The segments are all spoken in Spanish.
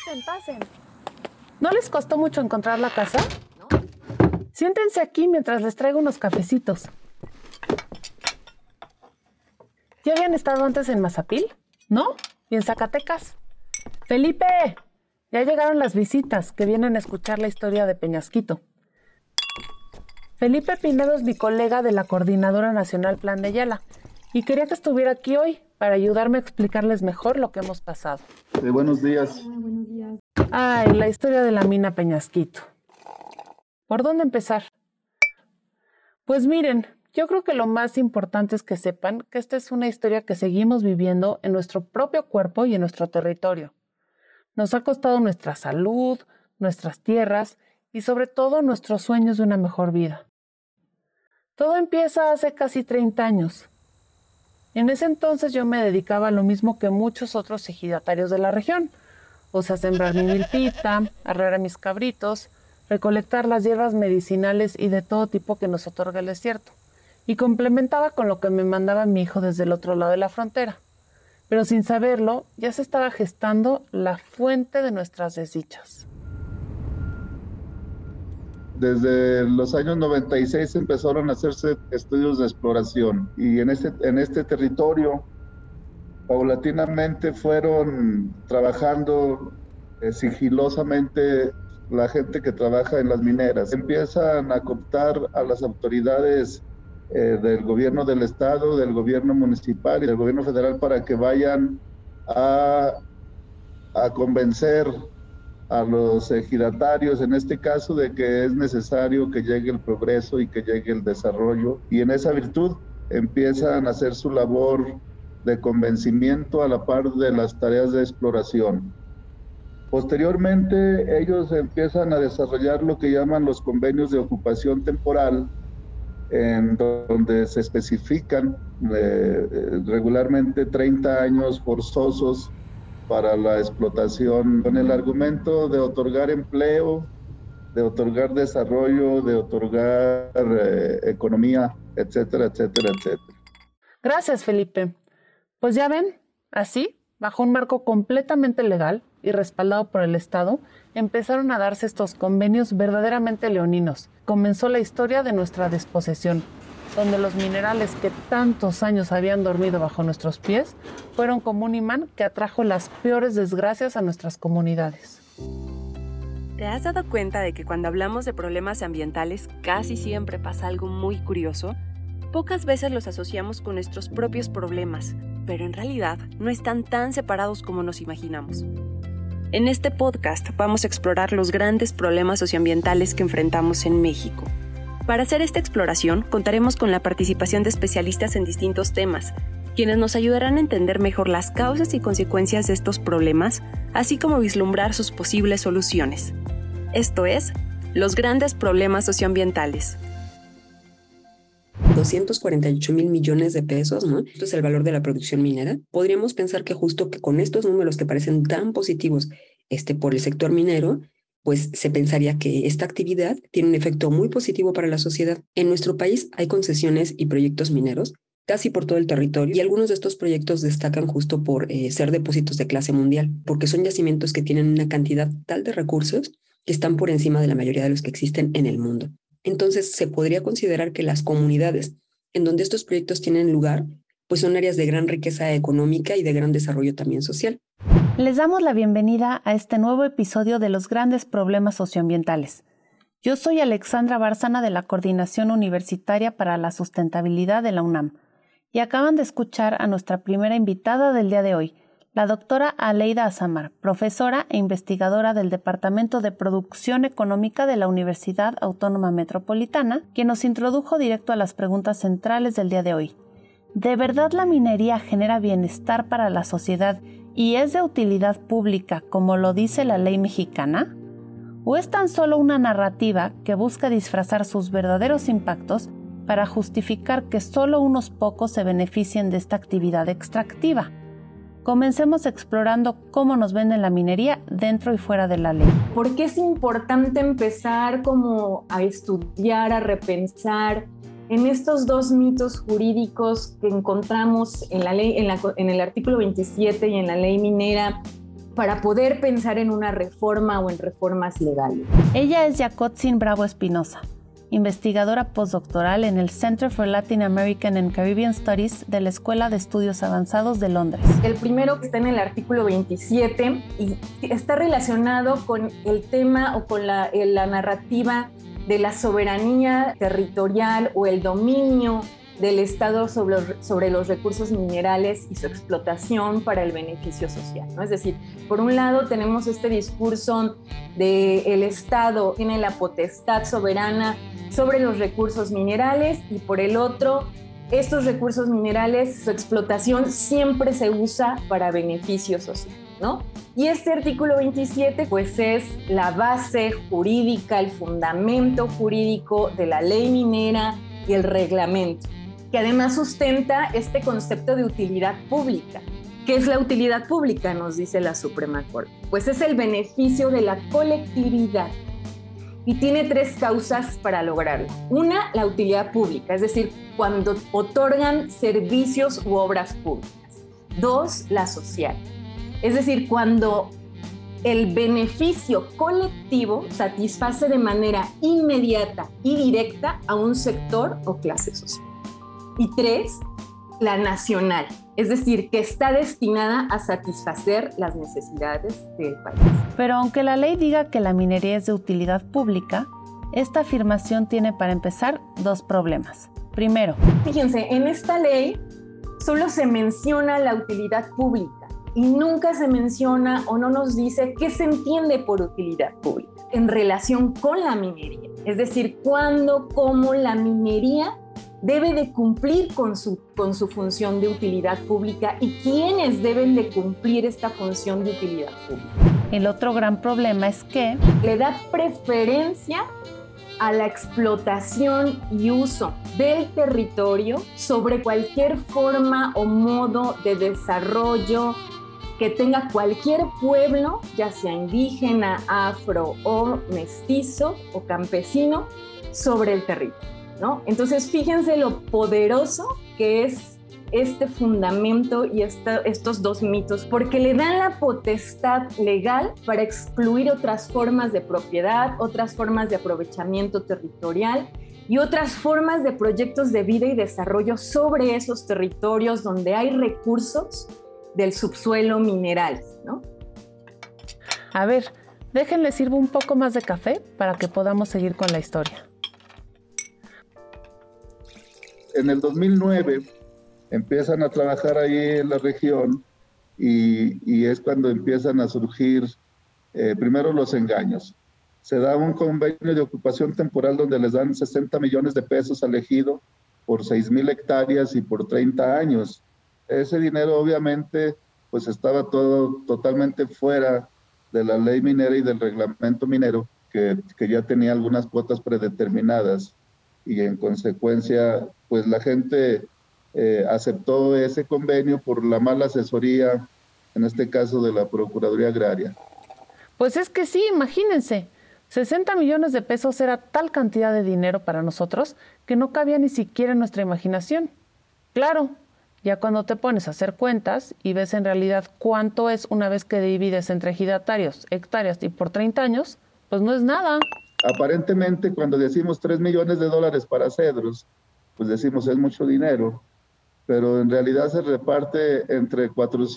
Pasen. ¿No les costó mucho encontrar la casa? No. Siéntense aquí mientras les traigo unos cafecitos. ¿Ya habían estado antes en Mazapil? ¿No? ¿Y en Zacatecas? ¡Felipe! Ya llegaron las visitas que vienen a escuchar la historia de Peñasquito. Felipe Pinedo es mi colega de la Coordinadora Nacional Plan de Ayala y quería que estuviera aquí hoy para ayudarme a explicarles mejor lo que hemos pasado. Buenos días. Buenos días. Ay, la historia de la mina Peñasquito. ¿Por dónde empezar? Pues miren, yo creo que lo más importante es que sepan que esta es una historia que seguimos viviendo en nuestro propio cuerpo y en nuestro territorio. Nos ha costado nuestra salud, nuestras tierras y sobre todo nuestros sueños de una mejor vida. Todo empieza hace casi 30 años. En ese entonces yo me dedicaba a lo mismo que muchos otros ejidatarios de la región, o sea, sembrar mi milpita, arrear a mis cabritos, recolectar las hierbas medicinales y de todo tipo que nos otorga el desierto, y complementaba con lo que me mandaba mi hijo desde el otro lado de la frontera. Pero sin saberlo, ya se estaba gestando la fuente de nuestras desdichas. Desde los años 96 empezaron a hacerse estudios de exploración y en este territorio paulatinamente fueron trabajando sigilosamente la gente que trabaja en las mineras. Empiezan a cooptar a las autoridades del gobierno del estado, del gobierno municipal y del gobierno federal para que vayan a convencer a los ejidatarios, en este caso, de que es necesario que llegue el progreso y que llegue el desarrollo. Y en esa virtud empiezan a hacer su labor de convencimiento a la par de las tareas de exploración. Posteriormente, ellos empiezan a desarrollar lo que llaman los convenios de ocupación temporal, en donde se especifican regularmente 30 años forzosos para la explotación, con el argumento de otorgar empleo, de otorgar desarrollo, de otorgar economía, etcétera, etcétera, etcétera. Gracias, Felipe. Pues ya ven, así, bajo un marco completamente legal y respaldado por el Estado, empezaron a darse estos convenios verdaderamente leoninos. Comenzó la historia de nuestra desposesión, donde los minerales que tantos años habían dormido bajo nuestros pies fueron como un imán que atrajo las peores desgracias a nuestras comunidades. ¿Te has dado cuenta de que cuando hablamos de problemas ambientales casi siempre pasa algo muy curioso? Pocas veces los asociamos con nuestros propios problemas, pero en realidad no están tan separados como nos imaginamos. En este podcast vamos a explorar los grandes problemas socioambientales que enfrentamos en México. Para hacer esta exploración, contaremos con la participación de especialistas en distintos temas, quienes nos ayudarán a entender mejor las causas y consecuencias de estos problemas, así como vislumbrar sus posibles soluciones. Esto es, los grandes problemas socioambientales. 248,000 millones de pesos, ¿no? Esto es el valor de la producción minera. Podríamos pensar que justo que con estos números que parecen tan positivos por el sector minero, pues se pensaría que esta actividad tiene un efecto muy positivo para la sociedad. En nuestro país hay concesiones y proyectos mineros casi por todo el territorio y algunos de estos proyectos destacan justo por ser depósitos de clase mundial, porque son yacimientos que tienen una cantidad tal de recursos que están por encima de la mayoría de los que existen en el mundo. Entonces, se podría considerar que las comunidades en donde estos proyectos tienen lugar, pues son áreas de gran riqueza económica y de gran desarrollo también social. Les damos la bienvenida a este nuevo episodio de los grandes problemas socioambientales. Yo soy Alexandra Bárcena de la Coordinación Universitaria para la Sustentabilidad de la UNAM y acaban de escuchar a nuestra primera invitada del día de hoy, la doctora Aleida Azamar, profesora e investigadora del Departamento de Producción Económica de la Universidad Autónoma Metropolitana, quien nos introdujo directo a las preguntas centrales del día de hoy. ¿De verdad la minería genera bienestar para la sociedad y es de utilidad pública como lo dice la ley mexicana? ¿O es tan solo una narrativa que busca disfrazar sus verdaderos impactos para justificar que solo unos pocos se beneficien de esta actividad extractiva? Comencemos explorando cómo nos venden la minería dentro y fuera de la ley. ¿Por qué es importante empezar como a estudiar, a repensar en estos dos mitos jurídicos que encontramos en la ley, en el artículo 27 y en la ley minera? para poder pensar en una reforma o en reformas legales. Ella es Yacotzin Bravo Espinosa, investigadora postdoctoral en el Center for Latin American and Caribbean Studies de la Escuela de Estudios Avanzados de Londres. El primero está en el artículo 27 y está relacionado con el tema o con la narrativa de la soberanía territorial o el dominio del Estado sobre los recursos minerales y su explotación para el beneficio social, ¿no? Es decir, por un lado tenemos este discurso de el Estado tiene la potestad soberana sobre los recursos minerales y por el otro, estos recursos minerales, su explotación siempre se usa para beneficio social, ¿no? Y este artículo 27 pues es la base jurídica, el fundamento jurídico de la ley minera y el reglamento, que además sustenta este concepto de utilidad pública. ¿Qué es la utilidad pública?, nos dice la Suprema Corte. Pues es el beneficio de la colectividad y tiene 3 causas para lograrlo. Una, la utilidad pública, es decir, cuando otorgan servicios u obras públicas. 2, la social. Es decir, cuando el beneficio colectivo satisface de manera inmediata y directa a un sector o clase social. Y 3, la nacional, es decir, que está destinada a satisfacer las necesidades del país. Pero aunque la ley diga que la minería es de utilidad pública, esta afirmación tiene para empezar 2 problemas. Primero, fíjense, en esta ley solo se menciona la utilidad pública y nunca se menciona o no nos dice qué se entiende por utilidad pública en relación con la minería. Es decir, cuándo, cómo la minería debe de cumplir con su función de utilidad pública y quiénes deben de cumplir esta función de utilidad pública. El otro gran problema es que le da preferencia a la explotación y uso del territorio sobre cualquier forma o modo de desarrollo que tenga cualquier pueblo, ya sea indígena, afro o mestizo o campesino, sobre el territorio, ¿no? Entonces, fíjense lo poderoso que es este fundamento y estos 2 mitos, porque le dan la potestad legal para excluir otras formas de propiedad, otras formas de aprovechamiento territorial y otras formas de proyectos de vida y desarrollo sobre esos territorios donde hay recursos del subsuelo minerales, ¿no? A ver, déjenle sirvo un poco más de café para que podamos seguir con la historia. En el 2009 empiezan a trabajar ahí en la región y es cuando empiezan a surgir primero los engaños. Se da un convenio de ocupación temporal donde les dan 60 millones de pesos al ejido por 6,000 hectáreas y por 30 años. Ese dinero obviamente pues estaba todo totalmente fuera de la ley minera y del reglamento minero que ya tenía algunas cuotas predeterminadas y en consecuencia pues la gente aceptó ese convenio por la mala asesoría, en este caso de la Procuraduría Agraria. Pues es que sí, imagínense, 60 millones de pesos era tal cantidad de dinero para nosotros que no cabía ni siquiera en nuestra imaginación. Claro, ya cuando te pones a hacer cuentas y ves en realidad cuánto es una vez que divides entre ejidatarios, hectáreas y por 30 años, pues no es nada. Aparentemente, cuando decimos $3 millones para cedros, pues decimos es mucho dinero, pero en realidad se reparte entre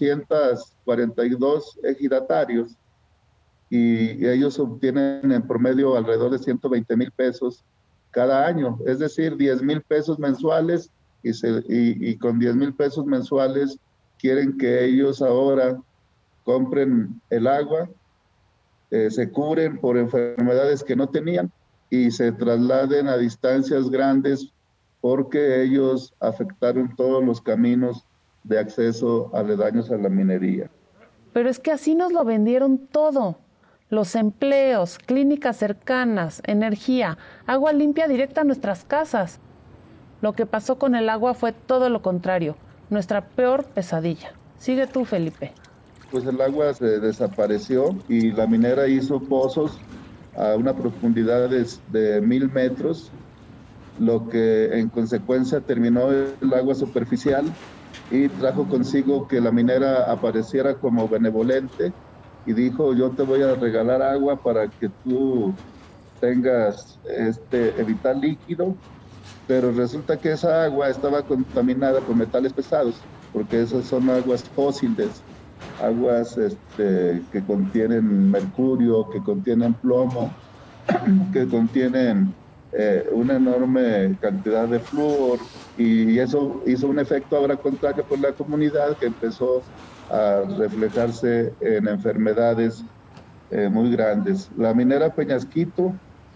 442 ejidatarios y ellos obtienen en promedio alrededor de 120,000 pesos cada año, es decir, 10,000 pesos mensuales y con 10,000 pesos mensuales quieren que ellos ahora compren el agua, se cubren por enfermedades que no tenían y se trasladen a distancias grandes porque ellos afectaron todos los caminos de acceso aledaños a la minería. Pero es que así nos lo vendieron todo. Los empleos, clínicas cercanas, energía, agua limpia directa a nuestras casas. Lo que pasó con el agua fue todo lo contrario, nuestra peor pesadilla. Sigue tú, Felipe. Pues el agua se desapareció y la minera hizo pozos a una profundidad de 1,000 metros, lo que en consecuencia terminó el agua superficial y trajo consigo que la minera apareciera como benevolente y dijo, yo te voy a regalar agua para que tú tengas vital líquido, pero resulta que esa agua estaba contaminada por metales pesados, porque esas son aguas fósiles, aguas que contienen mercurio, que contienen plomo, que contienen una enorme cantidad de flúor, y eso hizo un efecto ahora contrario por la comunidad, que empezó a reflejarse en enfermedades muy grandes. La minera Peñasquito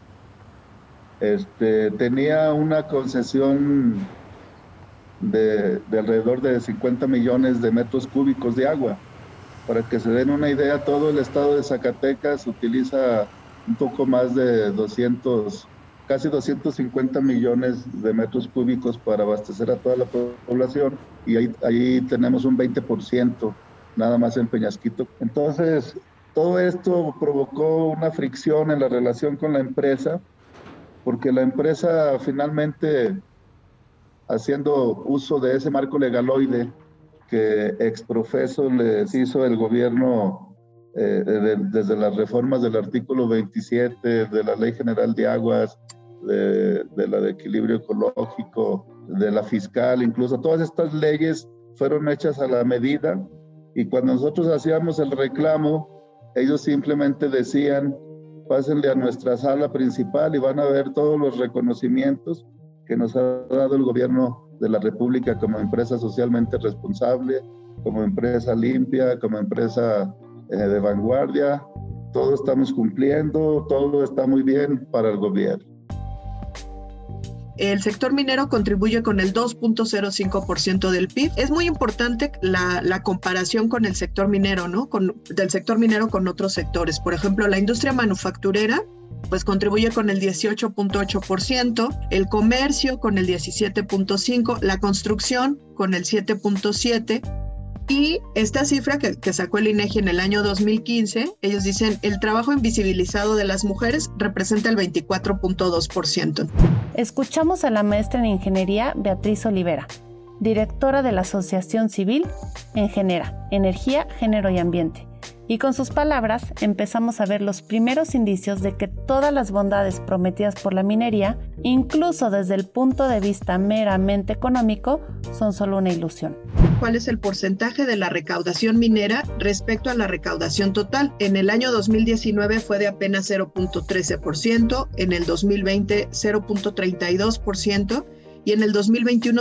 tenía una concesión de alrededor de 50 millones de metros cúbicos de agua. Para que se den una idea, todo el estado de Zacatecas utiliza un poco más de casi 250 millones de metros cúbicos para abastecer a toda la población, y ahí tenemos un 20% nada más en Peñasquito. Entonces, todo esto provocó una fricción en la relación con la empresa, porque la empresa finalmente, haciendo uso de ese marco legaloide que exprofeso les hizo el gobierno desde las reformas del artículo 27 de la Ley General de Aguas, de la de equilibrio ecológico, de la fiscal, incluso todas estas leyes fueron hechas a la medida, y cuando nosotros hacíamos el reclamo, ellos simplemente decían, pásenle a nuestra sala principal y van a ver todos los reconocimientos que nos ha dado el gobierno de la República como empresa socialmente responsable, como empresa limpia, como empresa de vanguardia. Todo estamos cumpliendo, todo está muy bien para el gobierno. El sector minero contribuye con el 2.05% del PIB. Es muy importante la comparación con el sector minero, ¿no? Del sector minero con otros sectores. Por ejemplo, la industria manufacturera pues contribuye con el 18.8%, el comercio con el 17.5%, la construcción con el 7.7%, y esta cifra que sacó el INEGI en el año 2015, ellos dicen, el trabajo invisibilizado de las mujeres representa el 24.2%. Escuchamos a la maestra en Ingeniería Beatriz Olivera, directora de la Asociación Civil Engenera, Energía, Género y Ambiente. Y con sus palabras empezamos a ver los primeros indicios de que todas las bondades prometidas por la minería, incluso desde el punto de vista meramente económico, son solo una ilusión. ¿Cuál es el porcentaje de la recaudación minera respecto a la recaudación total? En el año 2019 fue de apenas 0.13%, en el 2020 0.32%, y en el 2021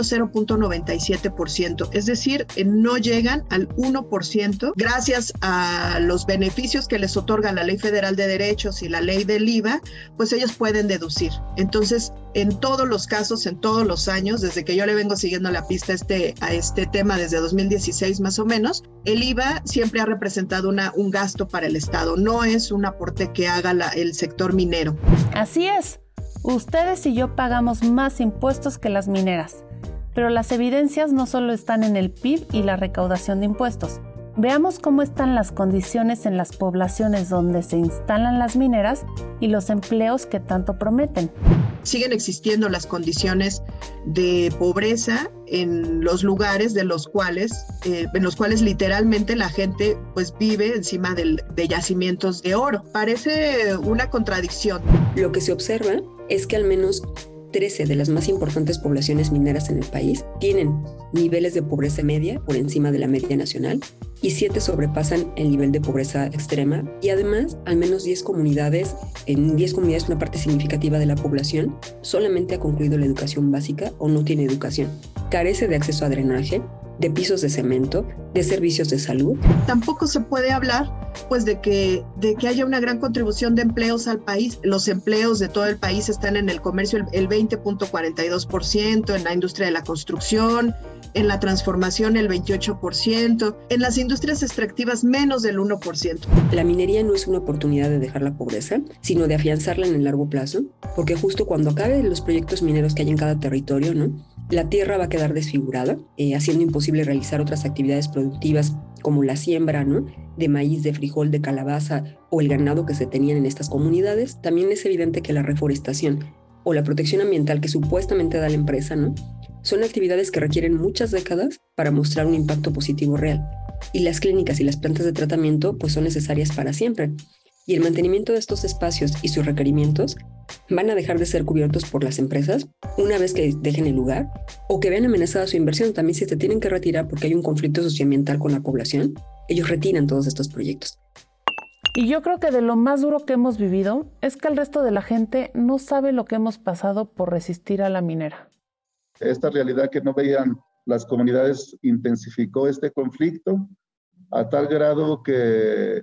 0.97%, es decir, no llegan al 1% gracias a los beneficios que les otorga la Ley Federal de Derechos y la Ley del IVA, pues ellos pueden deducir. Entonces, en todos los casos, en todos los años, desde que yo le vengo siguiendo la pista a este tema desde 2016 más o menos, el IVA siempre ha representado un gasto para el Estado, no es un aporte que haga el sector minero. Así es. Ustedes y yo pagamos más impuestos que las mineras, pero las evidencias no solo están en el PIB y la recaudación de impuestos. Veamos cómo están las condiciones en las poblaciones donde se instalan las mineras y los empleos que tanto prometen. Siguen existiendo las condiciones de pobreza en los lugares en los cuales literalmente la gente pues vive encima de yacimientos de oro. Parece una contradicción. Lo que se observa es que al menos 13 de las más importantes poblaciones mineras en el país tienen niveles de pobreza media por encima de la media nacional, y 7 sobrepasan el nivel de pobreza extrema, y además al menos 10 comunidades, en 10 comunidades una parte significativa de la población solamente ha concluido la educación básica o no tiene educación, carece de acceso a drenaje, de pisos de cemento, de servicios de salud. Tampoco se puede hablar pues de que haya una gran contribución de empleos al país. Los empleos de todo el país están en el comercio el 20.42%, en la industria de la construcción, en la transformación el 28%, en las industrias extractivas menos del 1%. La minería no es una oportunidad de dejar la pobreza, sino de afianzarla en el largo plazo, porque justo cuando acaben los proyectos mineros que hay en cada territorio, ¿no?, la tierra va a quedar desfigurada, haciendo imposible realizar otras actividades productivas como la siembra, ¿no?, de maíz, de frijol, de calabaza o el ganado que se tenían en estas comunidades. También es evidente que la reforestación o la protección ambiental que supuestamente da la empresa, ¿no?, son actividades que requieren muchas décadas para mostrar un impacto positivo real. y las clínicas y las plantas de tratamiento pues son necesarias para siempre. Y el mantenimiento de estos espacios y sus requerimientos van a dejar de ser cubiertos por las empresas una vez que dejen el lugar o que vean amenazada su inversión. También si se tienen que retirar porque hay un conflicto socioambiental con la población, ellos retiran todos estos proyectos. Y yo creo que de lo más duro que hemos vivido es que el resto de la gente no sabe lo que hemos pasado por resistir a la minera. Esta realidad que no veían las comunidades intensificó este conflicto a tal grado que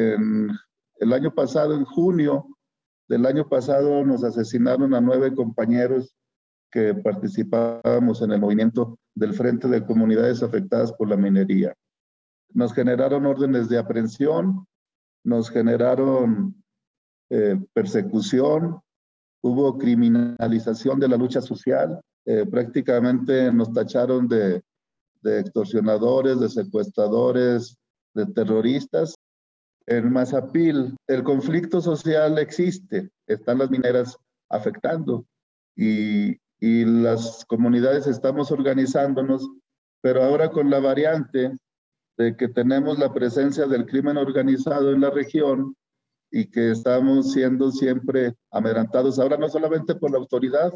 el año pasado, en junio del año pasado, nos asesinaron a 9 compañeros que participábamos en el movimiento del Frente de Comunidades Afectadas por la Minería. Nos generaron órdenes de aprehensión, nos generaron persecución, hubo criminalización de la lucha social, prácticamente nos tacharon de extorsionadores, de secuestradores, de terroristas. En Mazapil el conflicto social existe, están las mineras afectando y las comunidades estamos organizándonos, pero ahora con la variante de que tenemos la presencia del crimen organizado en la región y que estamos siendo siempre amedrentados, ahora no solamente por la autoridad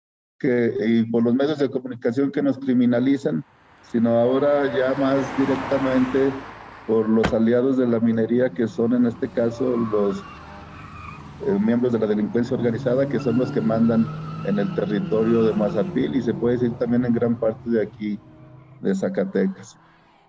y por los medios de comunicación que nos criminalizan, sino ahora ya más directamente por los aliados de la minería, que son en este caso los miembros de la delincuencia organizada, que son los que mandan en el territorio de Mazapil y se puede decir también en gran parte de aquí, de Zacatecas.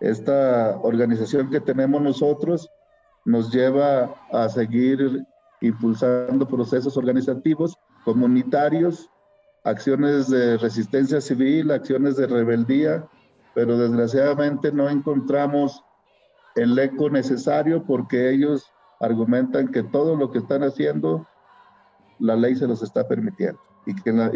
Esta organización que tenemos nosotros nos lleva a seguir impulsando procesos organizativos, comunitarios, acciones de resistencia civil, acciones de rebeldía, pero desgraciadamente no encontramos el eco necesario porque ellos argumentan que todo lo que están haciendo, la ley se los está permitiendo y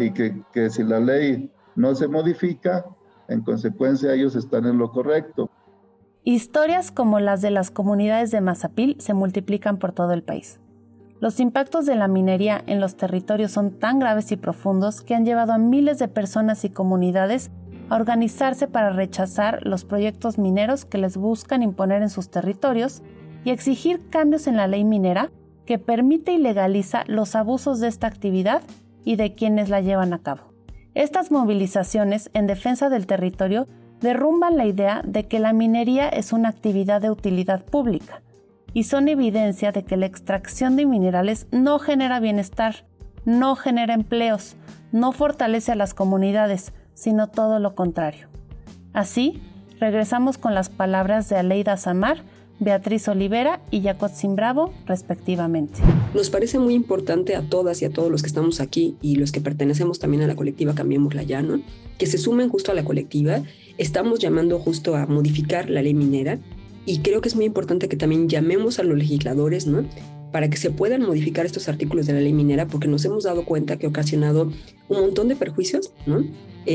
que si la ley no se modifica, en consecuencia ellos están en lo correcto. Historias como las de las comunidades de Mazapil se multiplican por todo el país. Los impactos de la minería en los territorios son tan graves y profundos que han llevado a miles de personas y comunidades a organizarse para rechazar los proyectos mineros que les buscan imponer en sus territorios y exigir cambios en la ley minera que permite y legaliza los abusos de esta actividad y de quienes la llevan a cabo. Estas movilizaciones en defensa del territorio derrumban la idea de que la minería es una actividad de utilidad pública y son evidencia de que la extracción de minerales no genera bienestar, no genera empleos, no fortalece a las comunidades, sino todo lo contrario. Así, regresamos con las palabras de Aleida Samar, Beatriz Olivera y Yacotzin Bravo, respectivamente. Nos parece muy importante a todas y a todos los que estamos aquí y los que pertenecemos también a la colectiva Cambiémosla Ya, ¿no? Que se sumen justo a la colectiva. Estamos llamando justo a modificar la ley minera y creo que es muy importante que también llamemos a los legisladores, ¿no? Para que se puedan modificar estos artículos de la ley minera, porque nos hemos dado cuenta que ha ocasionado un montón de perjuicios, ¿no?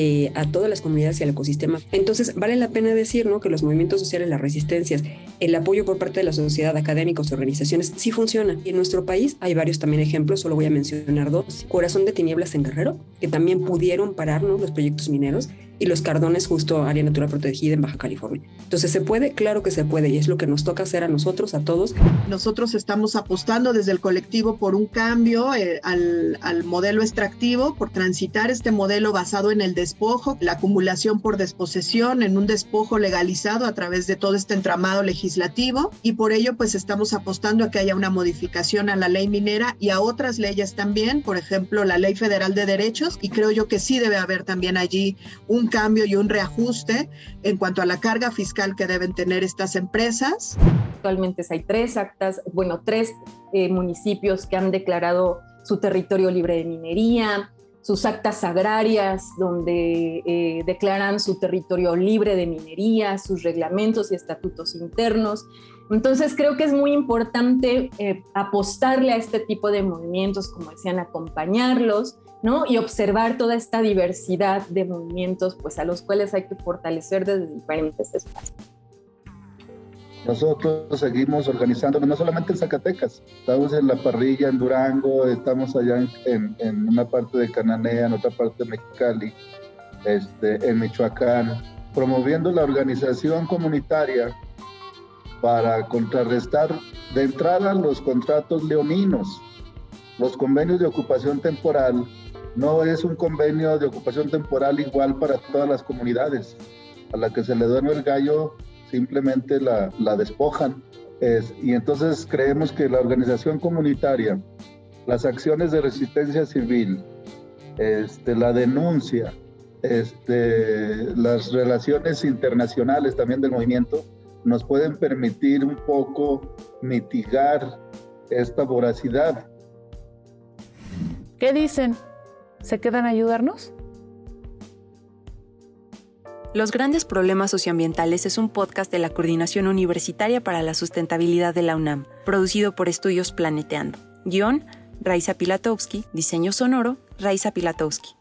A todas las comunidades y al ecosistema. Entonces, vale la pena decir, ¿no? Que los movimientos sociales, las resistencias, el apoyo por parte de la sociedad, académicos, organizaciones, sí funciona. Y en nuestro país hay varios también ejemplos, solo voy a mencionar 2. Corazón de Tinieblas en Guerrero, que también pudieron parar, ¿no? Los proyectos mineros, y Los Cardones, justo área natural protegida en Baja California. Entonces, ¿se puede? Claro que se puede, y es lo que nos toca hacer a nosotros, a todos. Nosotros estamos apostando desde el colectivo por un cambio al modelo extractivo, por transitar este modelo basado en el despojo, la acumulación por desposesión, en un despojo legalizado a través de todo este entramado legislativo, y por ello pues estamos apostando a que haya una modificación a la ley minera y a otras leyes también, por ejemplo la Ley Federal de Derechos, y creo yo que sí debe haber también allí un cambio y un reajuste en cuanto a la carga fiscal que deben tener estas empresas. Actualmente hay 3 municipios que han declarado su territorio libre de minería, sus actas agrarias donde declaran su territorio libre de minería, sus reglamentos y estatutos internos. Entonces creo que es muy importante apostarle a este tipo de movimientos, como decían, acompañarlos, ¿no? Y observar toda esta diversidad de movimientos, pues a los cuales hay que fortalecer desde diferentes espacios. Nosotros seguimos organizándonos, no solamente en Zacatecas, estamos en La Parrilla, en Durango, estamos allá en una parte de Cananea, en otra parte de Mexicali, en Michoacán, promoviendo la organización comunitaria para contrarrestar de entrada los contratos leoninos. Los convenios de ocupación temporal no es un convenio de ocupación temporal igual para todas las comunidades. A la que se le duerme el gallo simplemente la despojan. Y entonces creemos que la organización comunitaria, las acciones de resistencia civil, la denuncia, las relaciones internacionales también del movimiento nos pueden permitir un poco mitigar esta voracidad. ¿Qué dicen? ¿Se quedan a ayudarnos? Los grandes problemas socioambientales es un podcast de la Coordinación Universitaria para la Sustentabilidad de la UNAM, producido por Estudios Planeteando. Guión, Raiza Pilatowski. Diseño sonoro, Raiza Pilatowski.